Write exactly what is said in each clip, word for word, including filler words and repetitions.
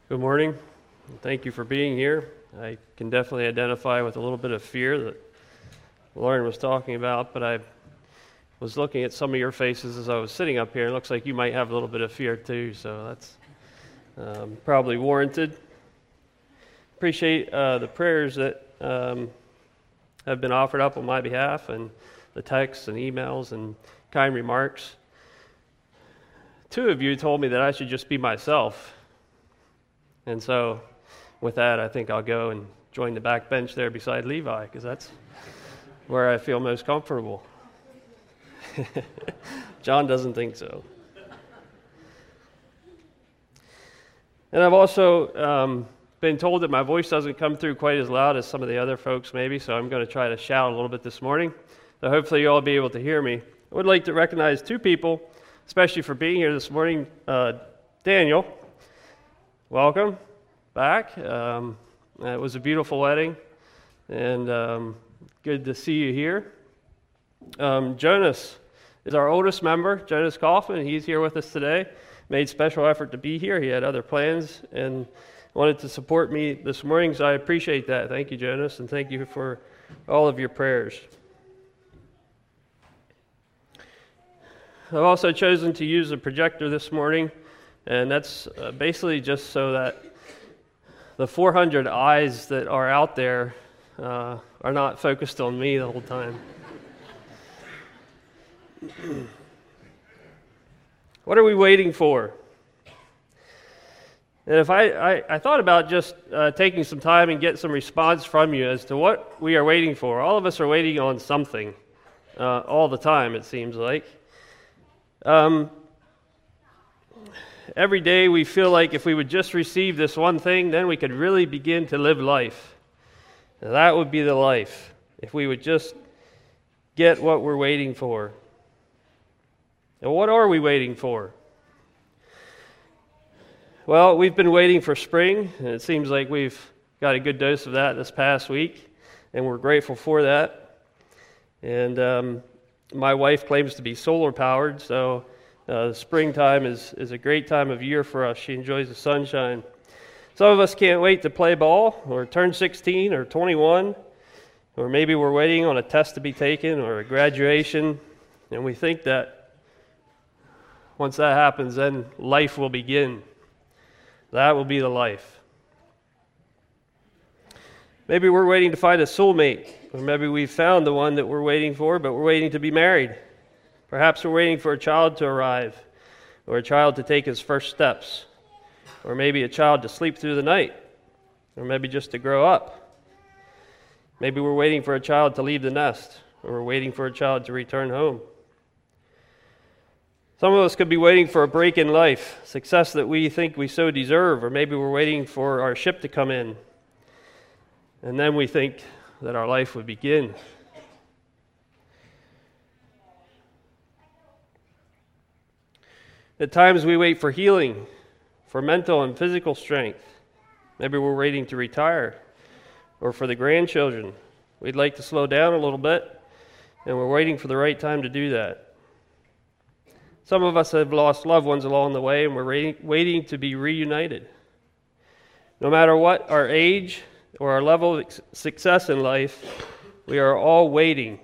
Good morning. Thank you for being here. I can definitely identify with a little bit of fear that Lauren was talking about, but I was looking at some of your faces as I was sitting up here, and it looks like you might have a little bit of fear too, so that's um, probably warranted. Appreciate uh, the prayers that um, have been offered up on my behalf, and the texts and emails and kind remarks. Two of you told me that I should just be myself. And so, with that, I think I'll go and join the back bench there beside Levi, because that's where I feel most comfortable. John doesn't think so. And I've also um, been told that my voice doesn't come through quite as loud as some of the other folks maybe, so I'm going to try to shout a little bit this morning. So hopefully you'll all be able to hear me. I would like to recognize two people, especially for being here this morning. Uh, Daniel. Welcome back. Um, it was a beautiful wedding, and um, good to see you here. Um, Jonas is our oldest member, Jonas Kaufman. He's here with us today. Made special effort to be here. He had other plans and wanted to support me this morning, so I appreciate that. Thank you, Jonas, and thank you for all of your prayers. I've also chosen to use a projector this morning. And that's uh, basically just so that the four hundred eyes that are out there uh, are not focused on me the whole time. What are we waiting for? And if I, I, I thought about just uh, taking some time and get some response from you as to what we are waiting for. All of us are waiting on something uh, all the time, it seems like. Um, Every day we feel like if we would just receive this one thing, then we could really begin to live life. Now, that would be the life, if we would just get what we're waiting for. And what are we waiting for? Well, we've been waiting for spring, and it seems like we've got a good dose of that this past week, and we're grateful for that. And um, my wife claims to be solar powered, so Uh, the springtime is, is a great time of year for us. She enjoys the sunshine. Some of us can't wait to play ball or turn sixteen or twenty-one, or maybe we're waiting on a test to be taken or a graduation, and we think that once that happens, then life will begin. That will be the life. Maybe we're waiting to find a soulmate, or maybe we've found the one that we're waiting for, but we're waiting to be married. Perhaps we're waiting for a child to arrive, or a child to take his first steps, or maybe a child to sleep through the night, or maybe just to grow up. Maybe we're waiting for a child to leave the nest, or we're waiting for a child to return home. Some of us could be waiting for a break in life, success that we think we so deserve, or maybe we're waiting for our ship to come in, and then we think that our life would begin. At times we wait for healing, for mental and physical strength. Maybe we're waiting to retire, or for the grandchildren. We'd like to slow down a little bit, and we're waiting for the right time to do that. Some of us have lost loved ones along the way, and we're waiting to be reunited. No matter what our age or our level of success in life, we are all waiting.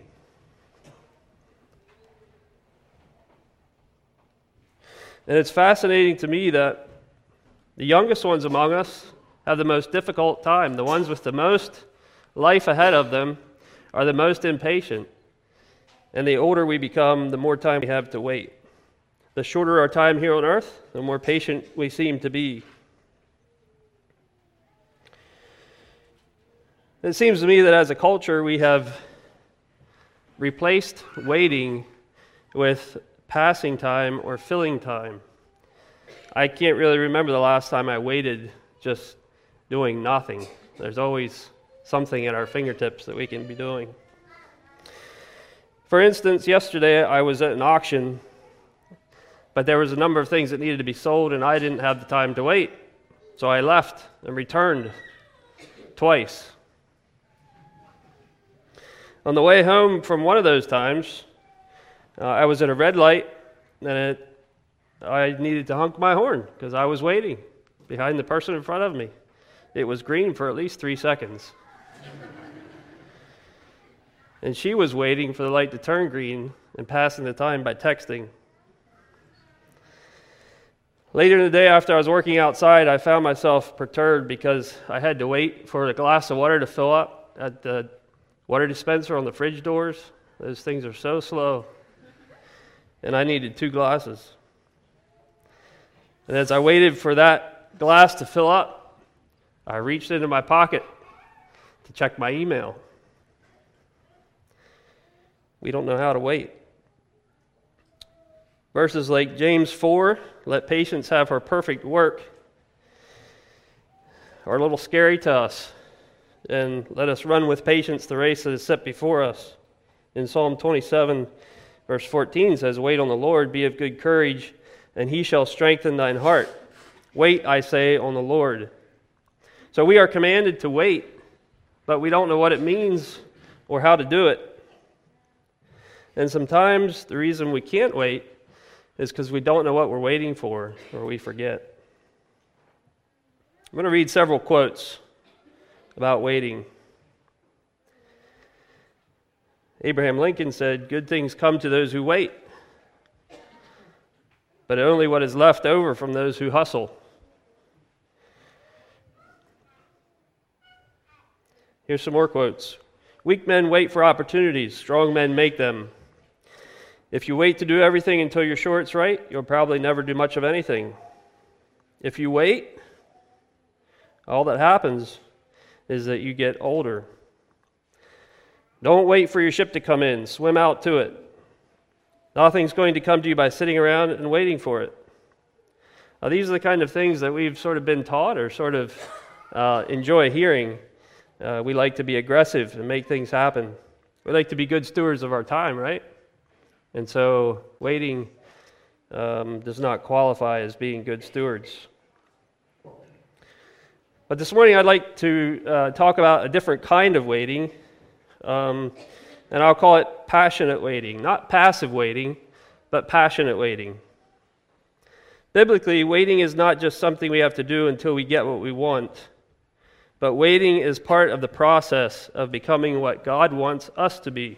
And it's fascinating to me that the youngest ones among us have the most difficult time. The ones with the most life ahead of them are the most impatient. And the older we become, the more time we have to wait. The shorter our time here on earth, the more patient we seem to be. It seems to me that as a culture, we have replaced waiting with passing time or filling time. I can't really remember the last time I waited just doing nothing. There's always something at our fingertips that we can be doing. For instance, yesterday I was at an auction, but there was a number of things that needed to be sold, and I didn't have the time to wait. So I left and returned twice. On the way home from one of those times, Uh, I was at a red light, and it, I needed to honk my horn because I was waiting. behind the person in front of me. It was green for at least three seconds. And she was waiting for the light to turn green and passing the time by texting. Later in the day, after I was working outside, I found myself perturbed because I had to wait for a glass of water to fill up at the water dispenser on the fridge doors. Those things are so slow. And I needed two glasses. And as I waited for that glass to fill up, I reached into my pocket to check my email. We don't know how to wait. Verses like James four, let patience have her perfect work, are a little scary to us. And let us run with patience the race that is set before us. In Psalm twenty-seven, verse fourteen says, wait on the Lord, be of good courage, and he shall strengthen thine heart. Wait, I say, on the Lord. So we are commanded to wait, but we don't know what it means or how to do it. And sometimes the reason we can't wait is because we don't know what we're waiting for, or we forget. I'm going to read several quotes about waiting. Abraham Lincoln said, good things come to those who wait, but only what is left over from those who hustle. Here's some more quotes. Weak men wait for opportunities, strong men make them. If you wait to do everything until you're sure it's right, you'll probably never do much of anything. If you wait, all that happens is that you get older. Don't wait for your ship to come in. Swim out to it. Nothing's going to come to you by sitting around and waiting for it. Now, these are the kind of things that we've sort of been taught or sort of uh, enjoy hearing. Uh, we like to be aggressive and make things happen. We like to be good stewards of our time, right? And so waiting um, does not qualify as being good stewards. But this morning I'd like to uh, talk about a different kind of waiting, um, and I'll call it passionate waiting. Not passive waiting, but passionate waiting. Biblically, waiting is not just something we have to do until we get what we want, but waiting is part of the process of becoming what God wants us to be.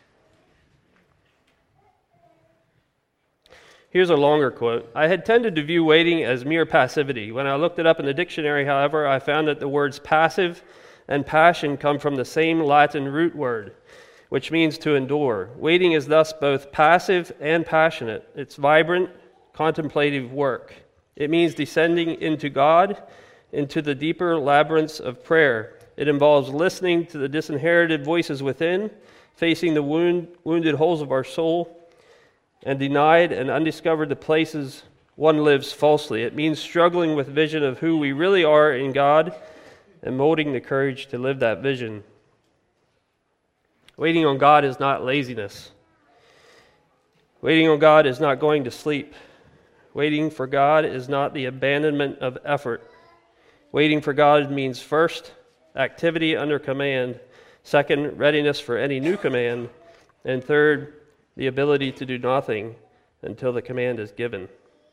Here's a longer quote. I had tended to view waiting as mere passivity. When I looked it up in the dictionary, however, I found that the words passive and passion come from the same Latin root word, which means to endure. Waiting is thus both passive and passionate. It's vibrant, contemplative work. It means descending into God, into the deeper labyrinths of prayer. It involves listening to the disinherited voices within, facing the wound, wounded holes of our soul, and denied and undiscovered the places one lives falsely. It means struggling with vision of who we really are in God and molding the courage to live that vision. Waiting on God is not laziness. Waiting on God is not going to sleep. Waiting for God is not the abandonment of effort. Waiting for God means first, activity under command, second, readiness for any new command, and third, the ability to do nothing until the command is given.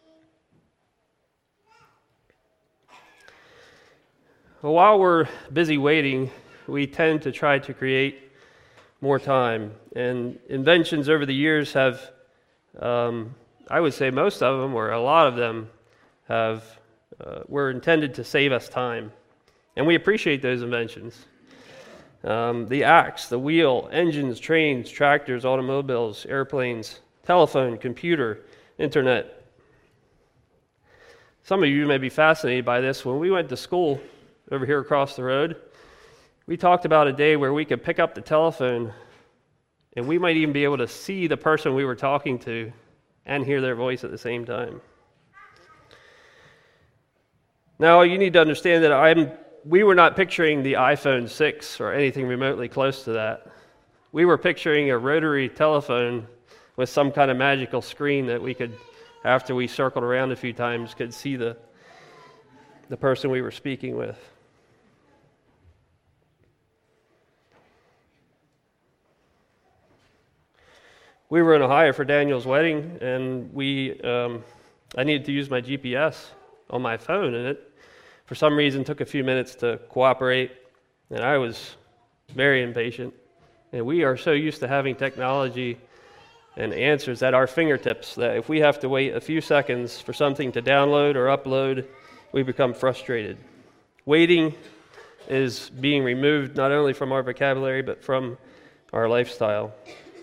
Well, while we're busy waiting, we tend to try to create more time. And inventions over the years have, um, I would say most of them, or a lot of them, have uh, were intended to save us time. And we appreciate those inventions. Um, the axe, the wheel, engines, trains, tractors, automobiles, airplanes, telephone, computer, internet. Some of you may be fascinated by this. When we went to school over here across the road, we talked about a day where we could pick up the telephone and we might even be able to see the person we were talking to and hear their voice at the same time. Now, you need to understand that I'm we were not picturing the iPhone six or anything remotely close to that. We were picturing a rotary telephone with some kind of magical screen that we could, after we circled around a few times, could see the, the person we were speaking with. We were in Ohio for Daniel's wedding, and we um, I needed to use my G P S on my phone, and it for some reason, took a few minutes to cooperate, and I was very impatient. And we are so used to having technology and answers at our fingertips that if we have to wait a few seconds for something to download or upload, we become frustrated. Waiting is being removed not only from our vocabulary, but from our lifestyle.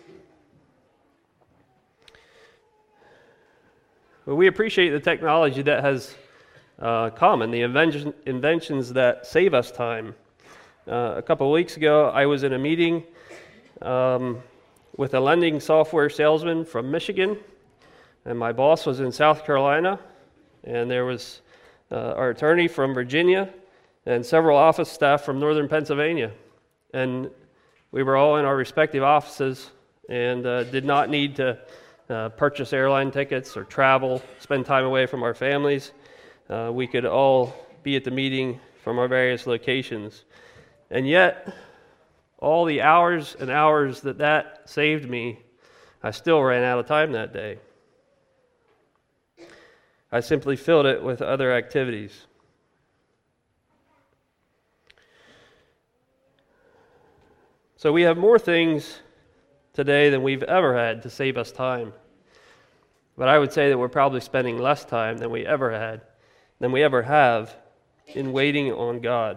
But we appreciate the technology that has uh, come and the invention, inventions that save us time. Uh, a couple of weeks ago, I was in a meeting um, with a lending software salesman from Michigan, and my boss was in South Carolina, and there was uh, our attorney from Virginia, and several office staff from northern Pennsylvania. And we were all in our respective offices and uh, did not need to uh, purchase airline tickets or travel, spend time away from our families. Uh, we could all be at the meeting from our various locations. And yet, all the hours and hours that that saved me, I still ran out of time that day. I simply filled it with other activities. So we have more things today than we've ever had to save us time. But I would say that we're probably spending less time than we ever had, than we ever have, in waiting on God.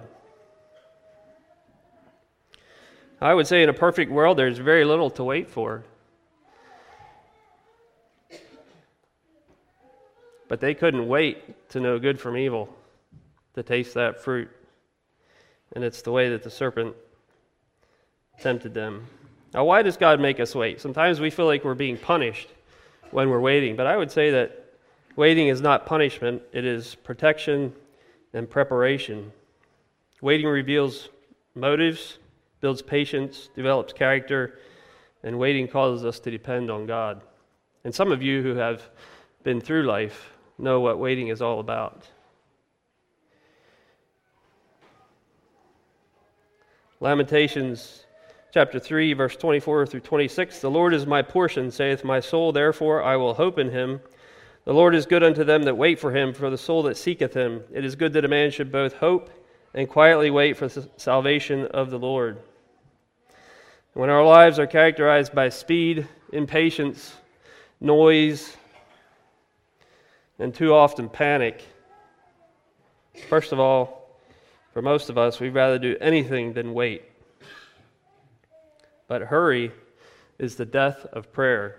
I would say in a perfect world, there's very little to wait for. But they couldn't wait to know good from evil, to taste that fruit. And it's the way that the serpent tempted them. Now, why does God make us wait? Sometimes we feel like we're being punished when we're waiting, but I would say that waiting is not punishment, it is protection and preparation. Waiting reveals motives, builds patience, develops character, and waiting causes us to depend on God. And some of you who have been through life know what waiting is all about. Lamentations chapter three, verse twenty-four through twenty-six, "The Lord is my portion, saith my soul, therefore I will hope in him. The Lord is good unto them that wait for him, for the soul that seeketh him. It is good that a man should both hope and quietly wait for the salvation of the Lord." When our lives are characterized by speed, impatience, noise, and too often panic, first of all, for most of us, we'd rather do anything than wait. But hurry is the death of prayer.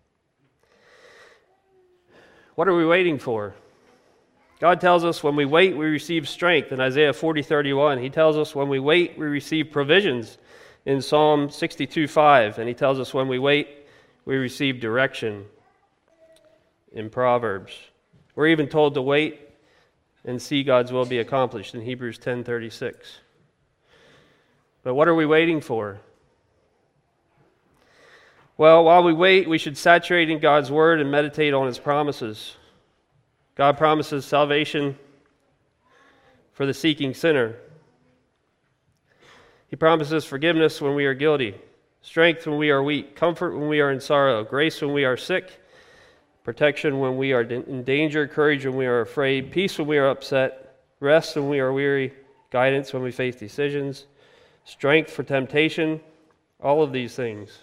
What are we waiting for? God tells us when we wait, we receive strength in Isaiah forty thirty-one. He tells us when we wait, we receive provisions in Psalm sixty-two five. And he tells us when we wait, we receive direction in Proverbs. We're even told to wait and see God's will be accomplished in Hebrews ten thirty-six. But what are we waiting for? Well, while we wait, we should saturate in God's word and meditate on his promises. God promises salvation for the seeking sinner. He promises forgiveness when we are guilty, strength when we are weak, comfort when we are in sorrow, grace when we are sick, protection when we are in danger, courage when we are afraid, peace when we are upset, rest when we are weary, guidance when we face decisions, strength for temptation, all of these things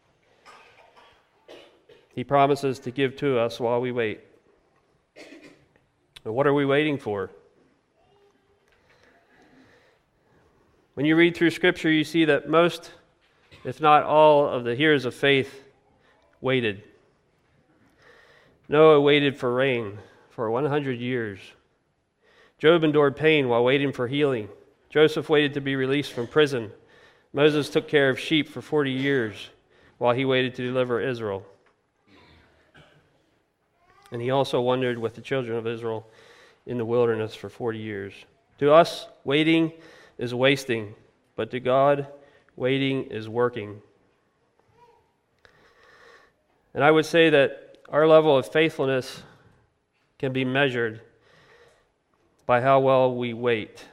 he promises to give to us while we wait. But what are we waiting for? When you read through Scripture, you see that most, if not all, of the hearers of faith waited. Noah waited for rain for one hundred years. Job endured pain while waiting for healing. Joseph waited to be released from prison. Moses took care of sheep for forty years while he waited to deliver Israel. And he also wandered with the children of Israel in the wilderness for forty years. To us, waiting is wasting, but to God, waiting is working. And I would say that our level of faithfulness can be measured by how well we wait.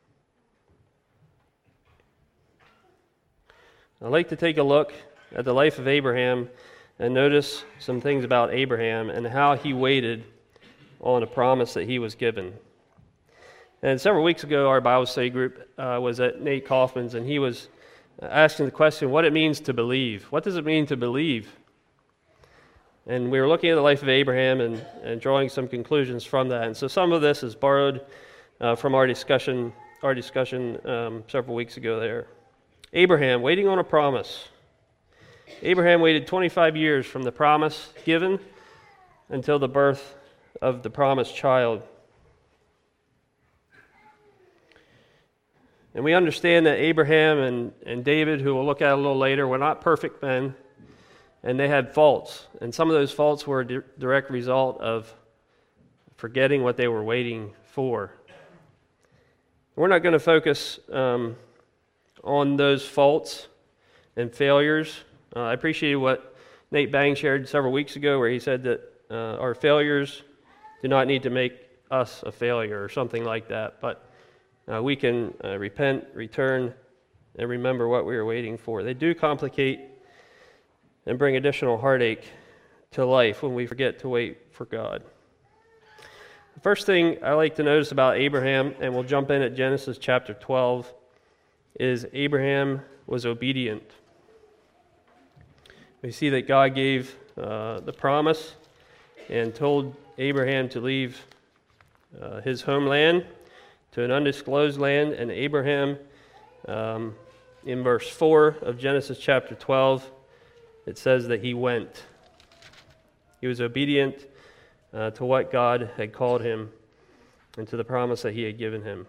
I'd like to take a look at the life of Abraham and notice some things about Abraham and how he waited on a promise that he was given. And several weeks ago, our Bible study group uh, was at Nate Kaufman's, and he was asking the question, what it means to believe. What does it mean to believe? And we were looking at the life of Abraham and, and drawing some conclusions from that. And so some of this is borrowed uh, from our discussion, our discussion um, several weeks ago there. Abraham, waiting on a promise. Abraham waited twenty-five years from the promise given until the birth of the promised child. And we understand that Abraham and, and David, who we'll look at a little later, were not perfect men, and they had faults. And some of those faults were a di- direct result of forgetting what they were waiting for. We're not going to focus um, on those faults and failures. Uh, I appreciate what Nate Bang shared several weeks ago, where he said that uh, our failures do not need to make us a failure or something like that. But Uh, we can uh, repent, return, and remember what we were waiting for. They do complicate and bring additional heartache to life when we forget to wait for God. The first thing I like to notice about Abraham, and we'll jump in at Genesis chapter twelve, is Abraham was obedient. We see that God gave uh, the promise and told Abraham to leave uh, his homeland to an undisclosed land, and Abraham, um, in verse four of Genesis chapter twelve, it says that he went. He was obedient uh, to what God had called him and to the promise that he had given him.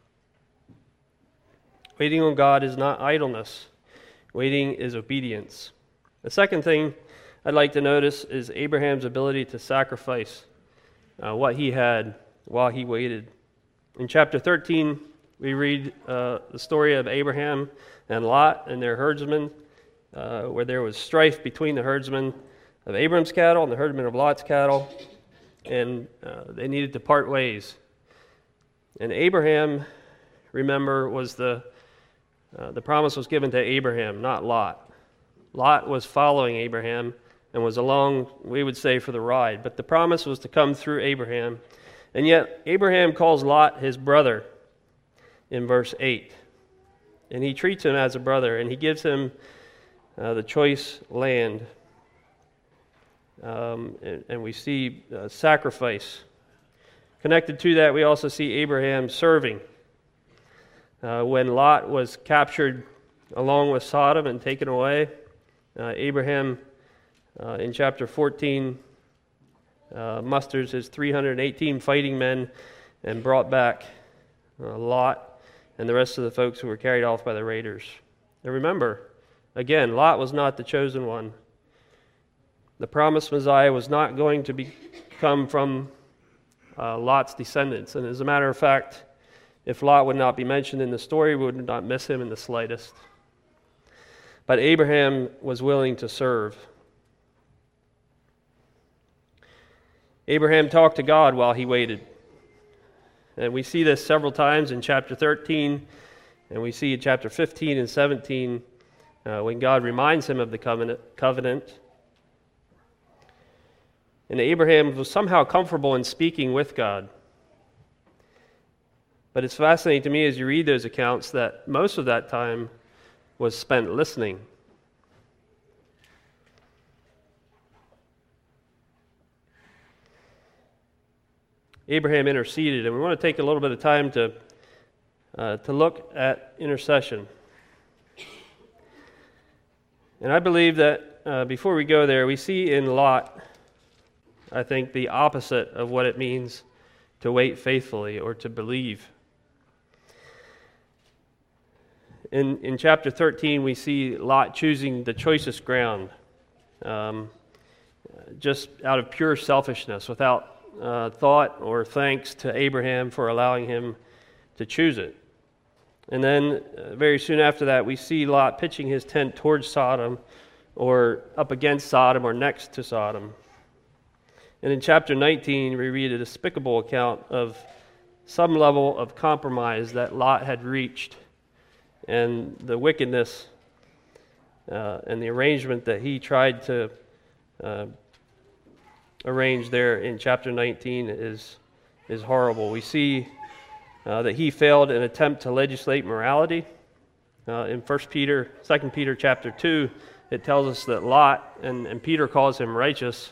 Waiting on God is not idleness. Waiting is obedience. The second thing I'd like to notice is Abraham's ability to sacrifice uh, what he had while he waited. In chapter thirteen, we read uh, the story of Abraham and Lot and their herdsmen, uh, where there was strife between the herdsmen of Abraham's cattle and the herdsmen of Lot's cattle, and uh, they needed to part ways. And Abraham, remember, was the uh, the promise was given to Abraham, not Lot. Lot was following Abraham and was along, we would say, for the ride, but the promise was to come through Abraham. And yet, Abraham calls Lot his brother in verse eight. And he treats him as a brother, and he gives him uh, the choice land. Um, and, and we see uh, sacrifice. Connected to that, we also see Abraham serving. Uh, when Lot was captured along with Sodom and taken away, uh, Abraham, uh, in chapter fourteen, Uh, musters his three hundred eighteen fighting men and brought back uh, Lot and the rest of the folks who were carried off by the raiders. And remember, again, Lot was not the chosen one. The promised Messiah was not going to be, come from uh, Lot's descendants. And as a matter of fact, if Lot would not be mentioned in the story, we would not miss him in the slightest. But Abraham was willing to serve. Abraham talked to God while he waited. And we see this several times in chapter thirteen, and we see in chapter fifteen and seventeen uh, when God reminds him of the covenant, covenant. And Abraham was somehow comfortable in speaking with God. But it's fascinating to me as you read those accounts that most of that time was spent listening. Abraham interceded, and we want to take a little bit of time to uh, to look at intercession. And I believe that uh, before we go there, we see in Lot, I think, the opposite of what it means to wait faithfully or to believe. In in chapter thirteen, we see Lot choosing the choicest ground, um, just out of pure selfishness, without Uh, thought or thanks to Abraham for allowing him to choose it. And then uh, very soon after that, we see Lot pitching his tent towards Sodom, or up against Sodom, or next to Sodom. And in chapter nineteen, we read a despicable account of some level of compromise that Lot had reached, and the wickedness uh, and the arrangement that he tried to uh, arrange there in chapter nineteen is is horrible. We see uh, that he failed in an attempt to legislate morality. Uh, in First Peter, Second Peter chapter two, it tells us that Lot, and, and Peter calls him righteous,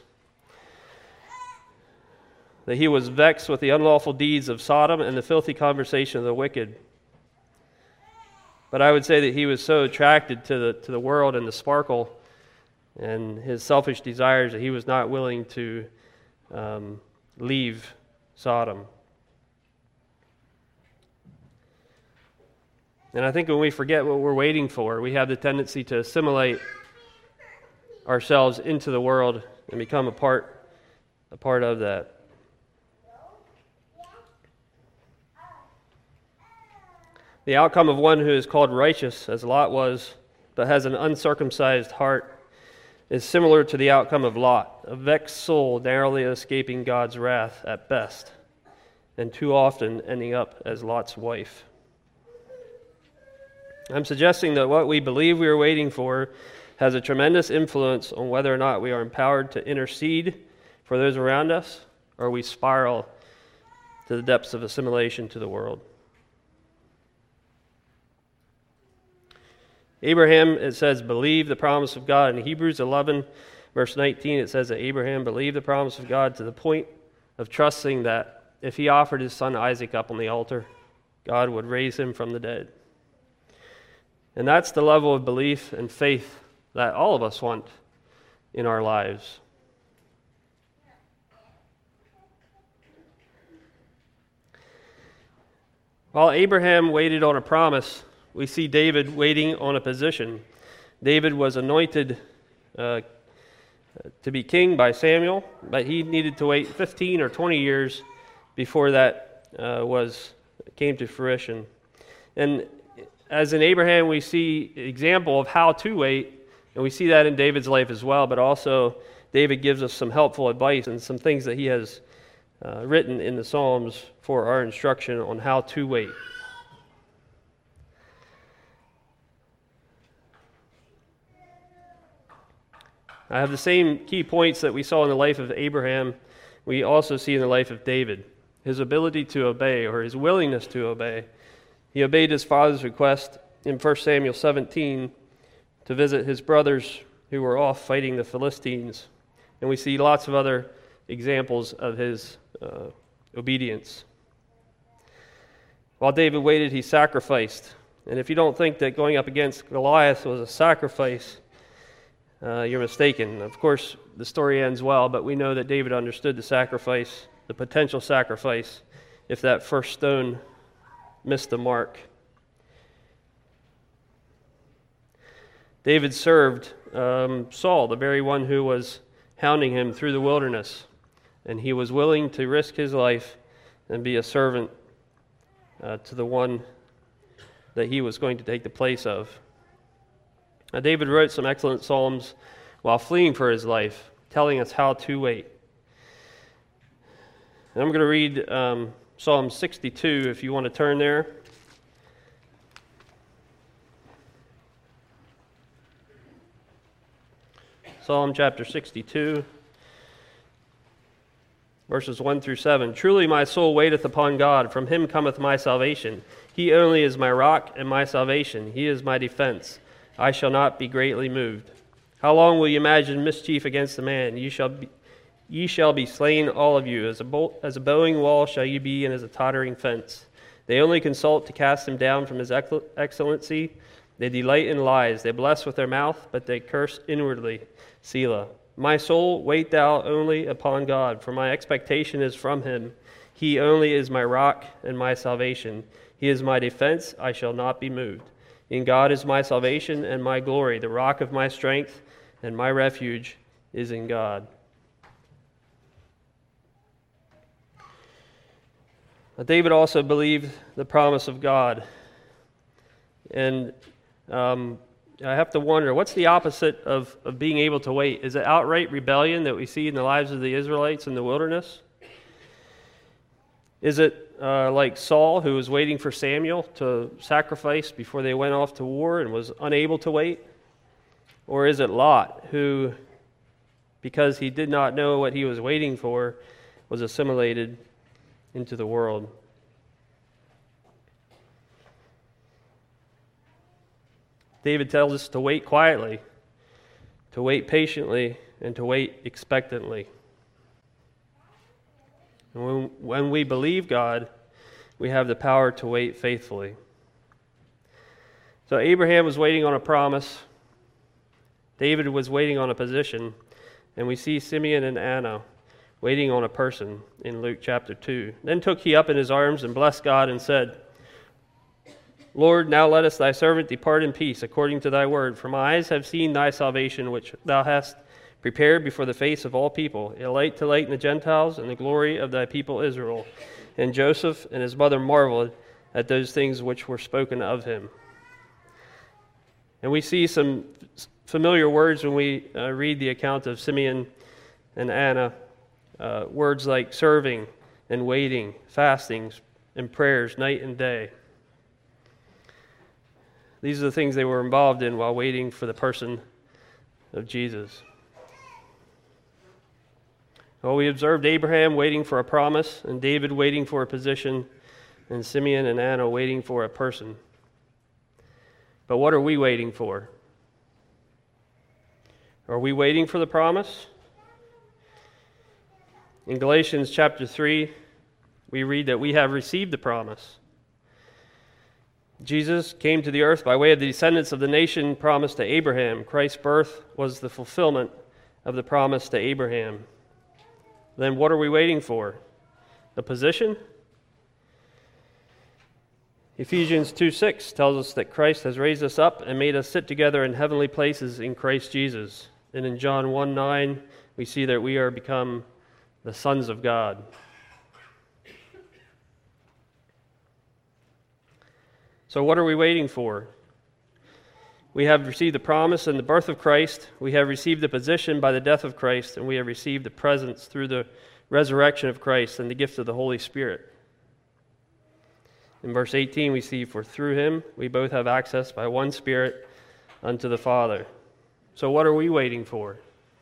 that he was vexed with the unlawful deeds of Sodom and the filthy conversation of the wicked. But I would say that he was so attracted to the to the world and the sparkle and his selfish desires that he was not willing to um, leave Sodom. And I think when we forget what we're waiting for, we have the tendency to assimilate ourselves into the world and become a part, a part of that. The outcome of one who is called righteous, as Lot was, but has an uncircumcised heart, is similar to the outcome of Lot, a vexed soul narrowly escaping God's wrath at best, and too often ending up as Lot's wife. I'm suggesting that what we believe we are waiting for has a tremendous influence on whether or not we are empowered to intercede for those around us, or we spiral to the depths of assimilation to the world. Abraham, it says, believed the promise of God. In Hebrews eleven, verse nineteen, it says that Abraham believed the promise of God to the point of trusting that if he offered his son Isaac up on the altar, God would raise him from the dead. And that's the level of belief and faith that all of us want in our lives. While Abraham waited on a promise, we see David waiting on a position. David was anointed uh, to be king by Samuel, but he needed to wait fifteen or twenty years before that uh, was came to fruition. And as in Abraham, we see an example of how to wait, and we see that in David's life as well, but also David gives us some helpful advice and some things that he has uh, written in the Psalms for our instruction on how to wait. I have the same key points that we saw in the life of Abraham, we also see in the life of David. His ability to obey, or his willingness to obey. He obeyed his father's request in First Samuel seventeen to visit his brothers who were off fighting the Philistines. And we see lots of other examples of his uh, obedience. While David waited, he sacrificed. And if you don't think that going up against Goliath was a sacrifice, Uh, you're mistaken. Of course, the story ends well, but we know that David understood the sacrifice, the potential sacrifice, if that first stone missed the mark. David served um, Saul, the very one who was hounding him through the wilderness, and he was willing to risk his life and be a servant uh, to the one that he was going to take the place of. Now, David wrote some excellent psalms while fleeing for his life, telling us how to wait. And I'm going to read um, Psalm sixty-two, if you want to turn there. Psalm chapter sixty-two, verses one through seven. Truly my soul waiteth upon God, from him cometh my salvation. He only is my rock and my salvation. He is my defense. I shall not be greatly moved. How long will you imagine mischief against the man? You shall be, ye shall be slain, all of you. As a, bolt, as a bowing wall shall you be, and as a tottering fence. They only consult to cast him down from his excellency. They delight in lies. They bless with their mouth, but they curse inwardly. Selah. My soul, wait thou only upon God, for my expectation is from him. He only is my rock and my salvation. He is my defense. I shall not be moved. In God is my salvation and my glory. The rock of my strength and my refuge is in God. David also believed the promise of God. And um, I have to wonder, what's the opposite of, of being able to wait? Is it outright rebellion that we see in the lives of the Israelites in the wilderness? Is it uh, like Saul, who was waiting for Samuel to sacrifice before they went off to war and was unable to wait? Or is it Lot, who, because he did not know what he was waiting for, was assimilated into the world? David tells us to wait quietly, to wait patiently, and to wait expectantly. And when, when we believe God, we have the power to wait faithfully. So Abraham was waiting on a promise. David was waiting on a position. And we see Simeon and Anna waiting on a person in Luke chapter two. Then took he up in his arms and blessed God and said, Lord, now lettest thy servant depart in peace according to thy word. For my eyes have seen thy salvation, which thou hast prepared before the face of all people, a light to lighten the Gentiles and the glory of thy people Israel. And Joseph and his mother marveled at those things which were spoken of him. And we see some familiar words when we uh, read the account of Simeon and Anna. Uh, words like serving and waiting, fastings and prayers night and day. These are the things they were involved in while waiting for the person of Jesus. Well, we observed Abraham waiting for a promise, and David waiting for a position, and Simeon and Anna waiting for a person. But what are we waiting for? Are we waiting for the promise? In Galatians chapter three, we read that we have received the promise. Jesus came to the earth by way of the descendants of the nation promised to Abraham. Christ's birth was the fulfillment of the promise to Abraham. Then what are we waiting for? The position? Ephesians two six tells us that Christ has raised us up and made us sit together in heavenly places in Christ Jesus. And in John one nine, we see that we are become the sons of God. So what are we waiting for? We have received the promise in the birth of Christ. We have received the position by the death of Christ. And we have received the presence through the resurrection of Christ and the gift of the Holy Spirit. In verse eighteen, we see, for through him we both have access by one Spirit unto the Father. So what are we waiting for?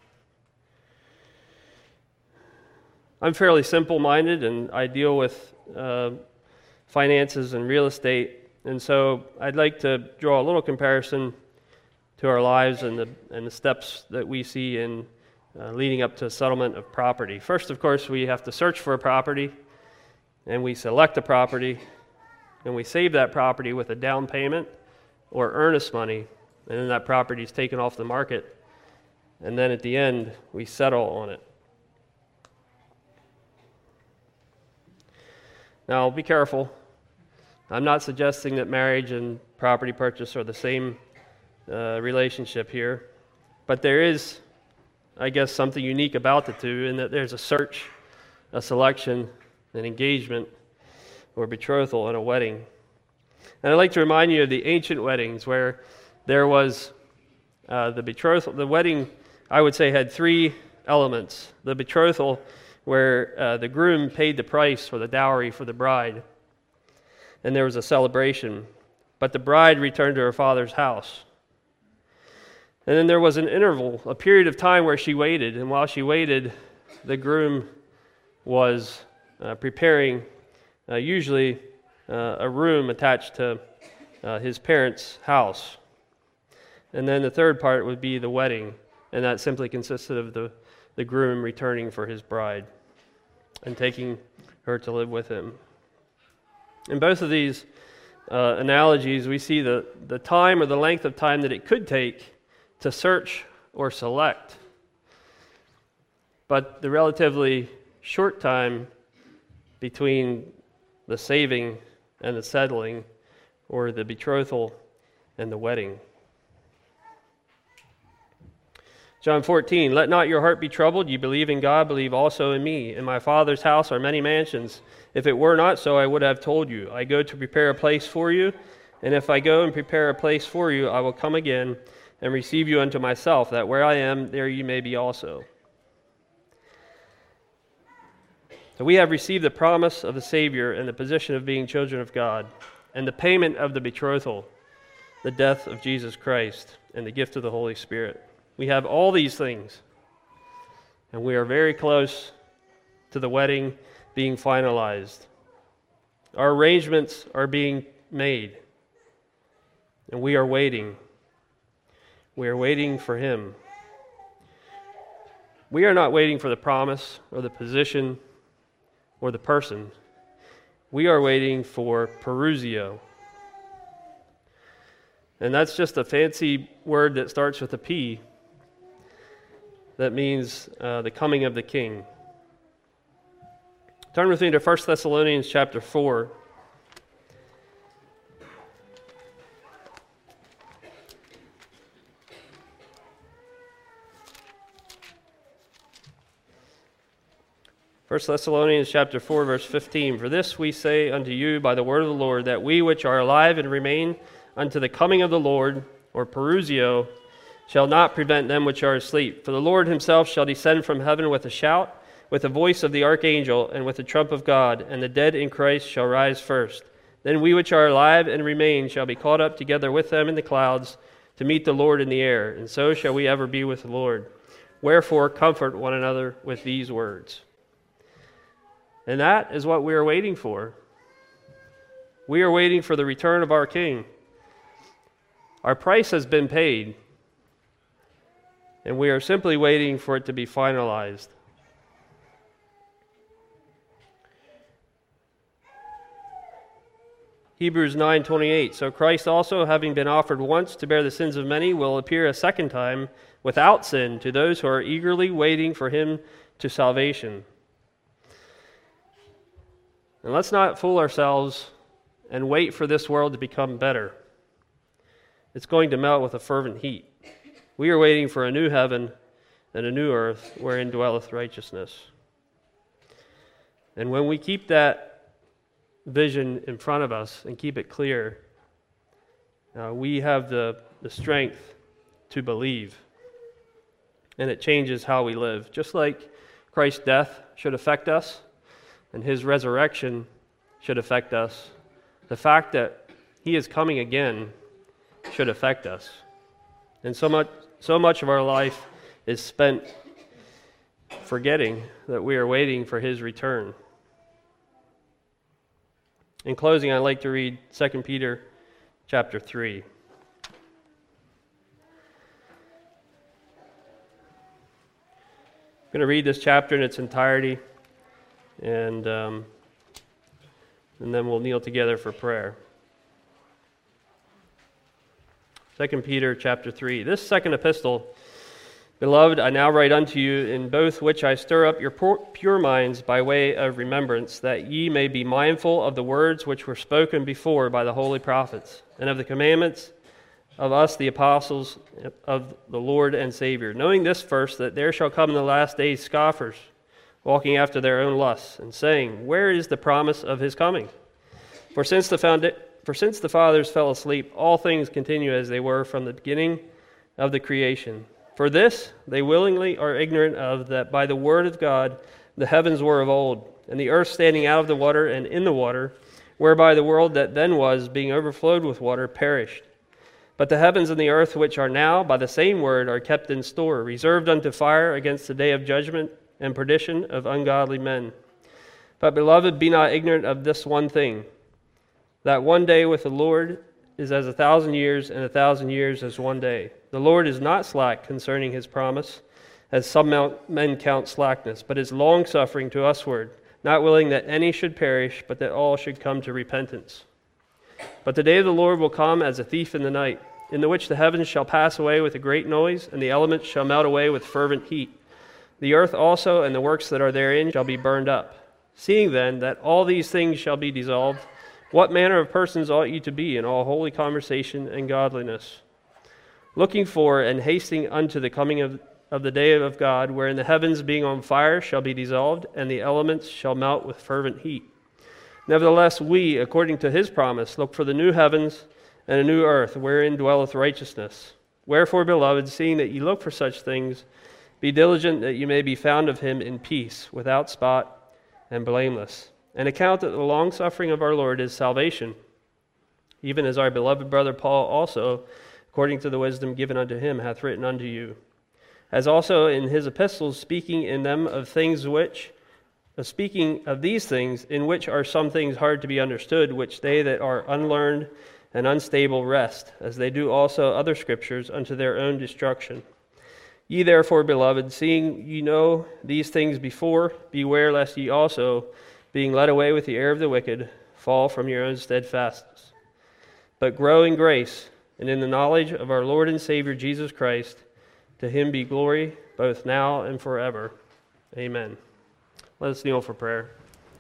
I'm fairly simple-minded, and I deal with uh, finances and real estate. And so I'd like to draw a little comparison to our lives and the, and the steps that we see in uh, leading up to settlement of property. First, of course, we have to search for a property, and we select a property, and we save that property with a down payment or earnest money, and then that property is taken off the market, and then at the end, we settle on it. Now, be careful. I'm not suggesting that marriage and property purchase are the same uh, relationship here, but there is, I guess, something unique about the two in that there's a search, a selection, an engagement, or betrothal, and a wedding. And I'd like to remind you of the ancient weddings where there was uh, the betrothal. The wedding, I would say, had three elements. The betrothal, where uh, the groom paid the price for the dowry for the bride, and there was a celebration. But the bride returned to her father's house. And then there was an interval, a period of time where she waited, and while she waited, the groom was uh, preparing uh, usually uh, a room attached to uh, his parents' house. And then the third part would be the wedding, and that simply consisted of the, the groom returning for his bride and taking her to live with him. In both of these uh, analogies, we see the, the time or the length of time that it could take to search or select, but the relatively short time between the saving and the settling, or the betrothal and the wedding. John fourteen, let not your heart be troubled. You believe in God, believe also in me. In my Father's house are many mansions. If it were not so, I would have told you. I go to prepare a place for you, and if I go and prepare a place for you, I will come again and receive you unto myself, that where I am, there you may be also. So we have received the promise of the Savior and the position of being children of God, and the payment of the betrothal, the death of Jesus Christ, and the gift of the Holy Spirit. We have all these things, and we are very close to the wedding being finalized. Our arrangements are being made, and we are waiting. We are waiting for him. We are not waiting for the promise or the position or the person. We are waiting for perusio. And that's just a fancy word that starts with a P that means uh, the coming of the King. Turn with me to First Thessalonians chapter four. First Thessalonians chapter four, verse fifteen. For this we say unto you by the word of the Lord, that we which are alive and remain unto the coming of the Lord, or perusio, shall not prevent them which are asleep. For the Lord himself shall descend from heaven with a shout, with the voice of the archangel, and with the trump of God, and the dead in Christ shall rise first. Then we which are alive and remain shall be caught up together with them in the clouds to meet the Lord in the air, and so shall we ever be with the Lord. Wherefore comfort one another with these words. And that is what we are waiting for. We are waiting for the return of our King. Our price has been paid, and we are simply waiting for it to be finalized. Hebrews nine twenty-eight. So Christ also, having been offered once to bear the sins of many, will appear a second time without sin to those who are eagerly waiting for him to salvation. And let's not fool ourselves and wait for this world to become better. It's going to melt with a fervent heat. We are waiting for a new heaven and a new earth wherein dwelleth righteousness. And when we keep that vision in front of us and keep it clear, uh, we have the, the strength to believe. And it changes how we live. Just like Christ's death should affect us, and his resurrection should affect us, the fact that he is coming again should affect us. And so much, so much of our life is spent forgetting that we are waiting for his return. In closing, I'd like to read Second Peter chapter three. I'm going to read this chapter in its entirety. And um, and then we'll kneel together for prayer. Second Peter chapter three. This second epistle, beloved, I now write unto you, in both which I stir up your pure minds by way of remembrance, that ye may be mindful of the words which were spoken before by the holy prophets, and of the commandments of us the apostles of the Lord and Savior, knowing this first, that there shall come in the last days scoffers, walking after their own lusts, and saying, where is the promise of his coming? For since the founda- for since the fathers fell asleep, all things continue as they were from the beginning of the creation. For this they willingly are ignorant of, that by the word of God the heavens were of old, and the earth standing out of the water and in the water, whereby the world that then was, being overflowed with water, perished. But the heavens and the earth, which are now by the same word, are kept in store, reserved unto fire against the day of judgment and perdition of ungodly men. But, beloved, be not ignorant of this one thing, that one day with the Lord is as a thousand years, and a thousand years as one day. The Lord is not slack concerning his promise, as some men count slackness, but is longsuffering to usward, not willing that any should perish, but that all should come to repentance. But the day of the Lord will come as a thief in the night, in the which the heavens shall pass away with a great noise, and the elements shall melt away with fervent heat. The earth also and the works that are therein shall be burned up. Seeing then that all these things shall be dissolved, what manner of persons ought ye to be in all holy conversation and godliness, looking for and hasting unto the coming of, of the day of God, wherein the heavens being on fire shall be dissolved, and the elements shall melt with fervent heat? Nevertheless, we, according to his promise, look for the new heavens and a new earth, wherein dwelleth righteousness. Wherefore, beloved, seeing that ye look for such things, be diligent that you may be found of him in peace, without spot and blameless. And account that the longsuffering of our Lord is salvation, even as our beloved brother Paul also, according to the wisdom given unto him, hath written unto you. As also in his epistles, speaking in them of things which, uh, speaking of these things, in which are some things hard to be understood, which they that are unlearned and unstable rest, as they do also other scriptures unto their own destruction. Ye therefore, beloved, seeing ye know these things before, beware lest ye also, being led away with the air of the wicked, fall from your own steadfastness. But grow in grace and in the knowledge of our Lord and Savior Jesus Christ. To him be glory both now and forever. Amen. Let us kneel for prayer.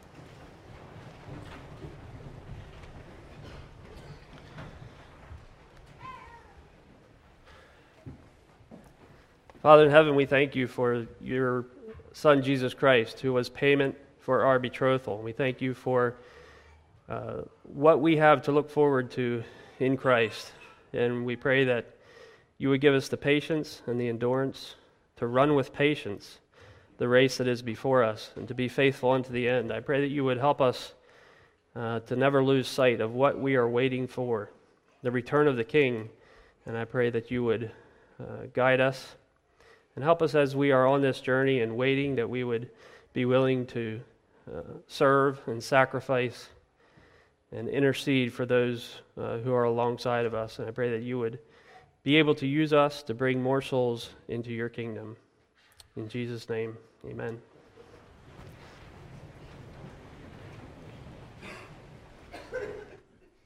Father in heaven, we thank you for your Son, Jesus Christ, who was payment for our betrothal. We thank you for uh, what we have to look forward to in Christ. And we pray that you would give us the patience and the endurance to run with patience the race that is before us and to be faithful unto the end. I pray that you would help us uh, to never lose sight of what we are waiting for, the return of the King. And I pray that you would uh, guide us and help us as we are on this journey and waiting, that we would be willing to uh, serve and sacrifice and intercede for those uh, who are alongside of us. And I pray that you would be able to use us to bring more souls into your kingdom. In Jesus' name, amen.